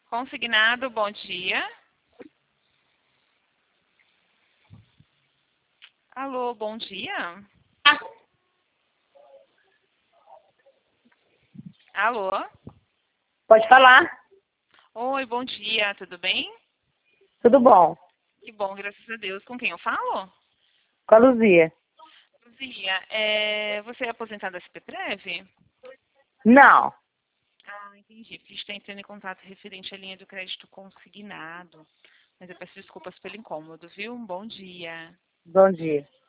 Consignado, bom dia. Alô, bom dia. Alô? Pode falar. Oi, bom dia, tudo bem? Tudo bom. Que bom, graças a Deus. Com quem eu falo? Com a Luzia. Luzia, você é aposentada SPPrev? Não. Ah, entendi. Porque a gente está entrando em contato referente à linha do crédito consignado. Mas eu peço desculpas pelo incômodo, viu? Um bom dia. Bom dia.